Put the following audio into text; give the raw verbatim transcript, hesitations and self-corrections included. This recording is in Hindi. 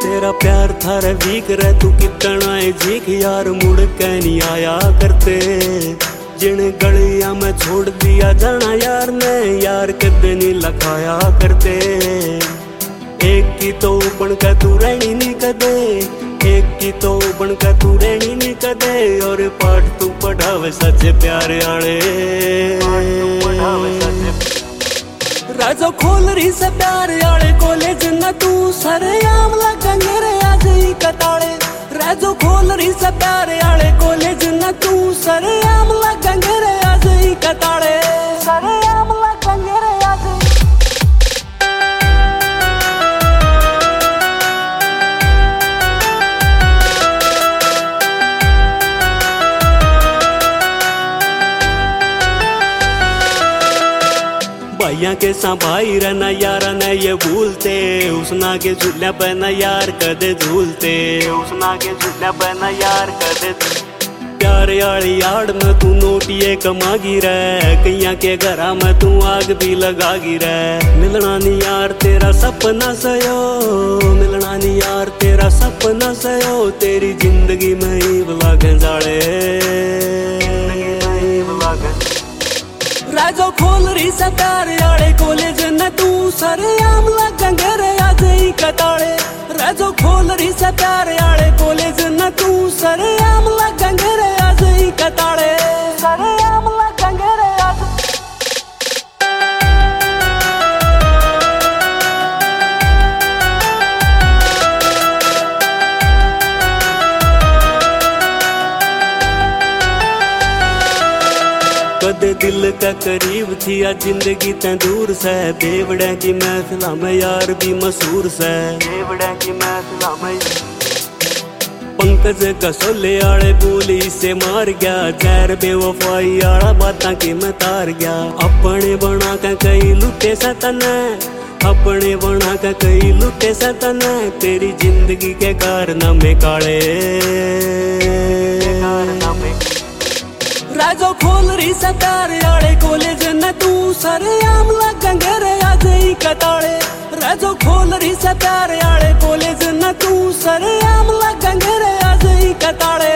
तेरा प्यार थारे वीक रे तू कितना है झीक यार मुड़ के नहीं आया करते। जिन गलियां में छोड़ दिया जाना यार ने यार कदे नहीं लखाया करते। एक की तो बन के तू रहनी नहीं कदे, एक की तो बन के तू रहनी नहीं कदे। और पाठ तू पढ़ावे सच्चे प्यार आले राजो खोल रही से प्यार आले कॉलेज न तू सरेआम लगेंगे रे आज ही कताड़े। राजो खोल रही से प्यार आले कॉलेज न तू सरेआम लगेंगे रे आज ही कताड़े। सरेआम लगेंगे रे आज भैया के सा भाई रहना यारा न ये भूलते। उसना के झूल्या पे न यार कदे झूलते, उसना के झूल्या पे न यार कदे। प्यार यारी यार में तू नोटिए कमा गिरा, कैया के घरा में तू आग भी लगा गिरा। मिलना नहीं यार तेरा सपना सयो, मिलना नहीं यार तेरा सपना सयो। तेरी जिंदगी में ही बुलागे जाड़े राजो खोल रही से प्यार आले कॉलेज न तू सरेआम लगेंगे रे आज ही कताड़े। राजो खोल रही से प्यार आले कॉलेज न तू सरेआम लगेंगे रे आज ही कताड़े। सरेआम लगेंगे रे आज कदे दिल का करीब थी आ जिंदगी ते दूर से। बेवड़े की महफिल में यार भी मशहूर से, बेवड़े की महफिल में। पंकज कसोले आले बोली से मार गया, जहर बेवफाई आला बातां की मैं तार गया। अपने बना के कई लुटे सतन, अपने बना के कई लुटे सतन। तेरी जिंदगी के कारनामे काले राजो खोल रही से प्यार आले कॉलेज न तू सरेआम लगेंगे रे आज ही कताड़े। राजो खोल रही से प्यार आले कॉलेज न तू सरेआम लगेंगे रे आज ही कताड़े।